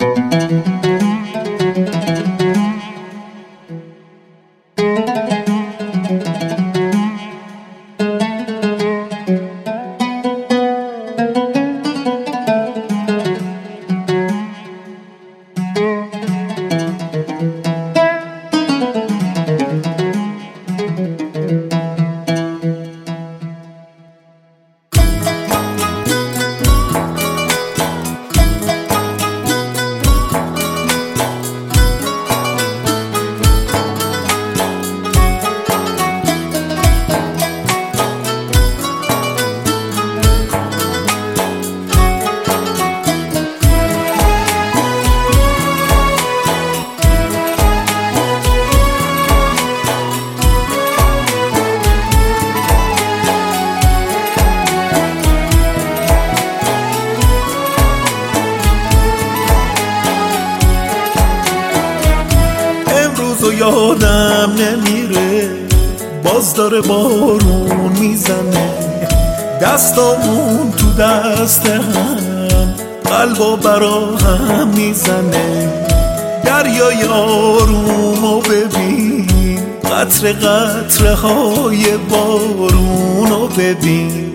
یادم نمیره باز داره بارون میزنه، دستامون تو دست هم قلبا برا هم میزنه. دریای آرومو ببین، قطره قطره های بارونو ببین.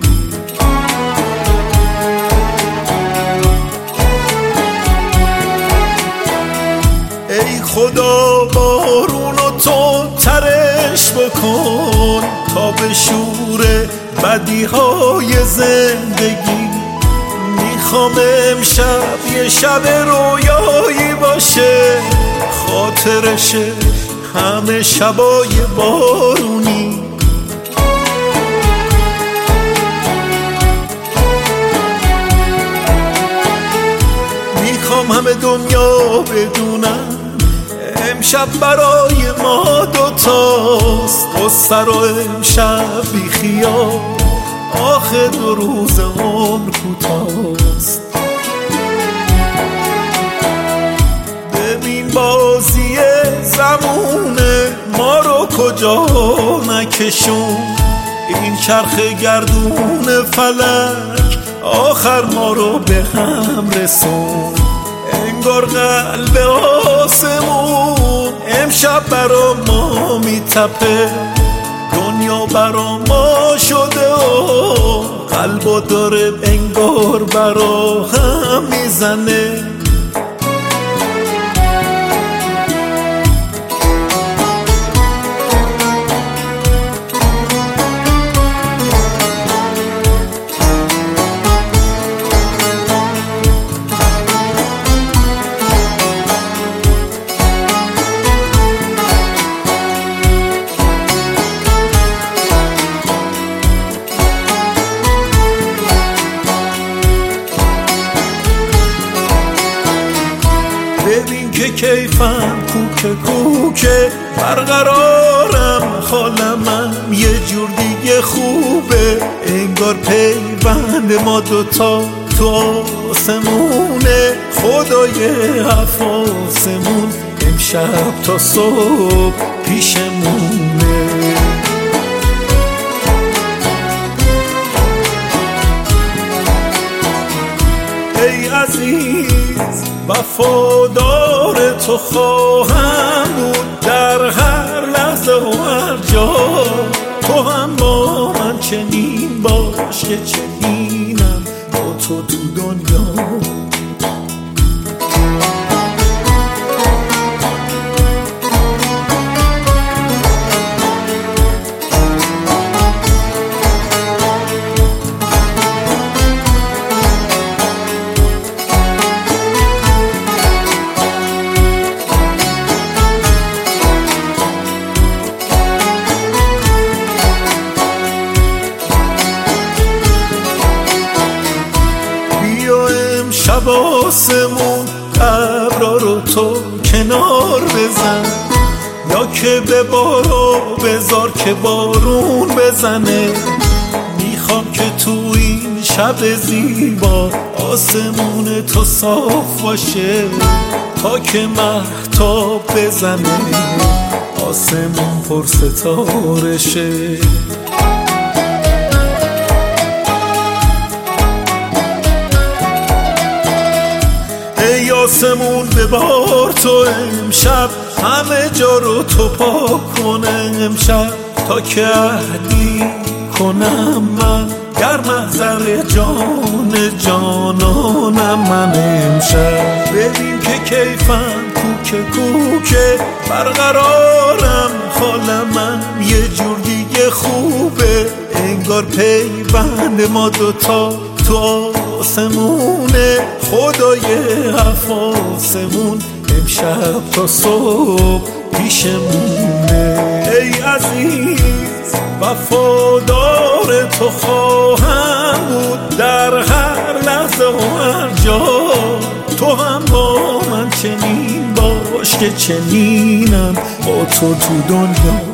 ای خدا بارونو تو ترش بکن تا به شور بدیهای زندگی. میخوام امشب یه شب رویایی باشه، خاطرشه همه شبای بارونی. میخوام همه دنیا بدونن امشب برای ما دوتاست. قصه رو امشب بی خیال، آخه 2 روز عمر کوتاست. ببین بازی زمونه ما رو کجا نکشون، این چرخ گردون فلک آخر ما رو به هم رسون. انگار قلب آسمون امشب برا ما میتپه، دنیا برا ما شده و قلبا داره انگار برا هم میزنه. ببین که کیفم کوکه کوکه برقرارم، حالمم یه جور دیگه خوبه. انگار پیوند ما دوتا تو آسمونه، خدای حفاظمون امشب تا صبح پیشمونه. ای عزیز وفادار تو خواهم بود در هر لحظه و هر جا. تو هم با من چنین باش که چنینم با تو دنیا. شب آسمون ابرا رو تو کنار بزن، یا که به بارو بذار که بارون بزنه. میخوام که تو این شب زیبا آسمون تو صاف باشه، تا که مهتاب بزنه آسمون پر ستاره شه. آسمون ببار تو امشب، همه جا رو تو پاک کن امشب، تا که عهدی کنم من در محضر جان جانانم من امشب. ببین که کیفم کوکه کوکه برقرارم، حال من یه جور دیگه خوبه، انگار پیوند ما دوتا تو آسمونه، خدای حفاظمون امشب تا صبح پیشمونه. ای عزیز وفادار تو خواهم بود در هر لحظه و هر جا، تو هم با من چنین باش که چنینم با تو تو دنیا.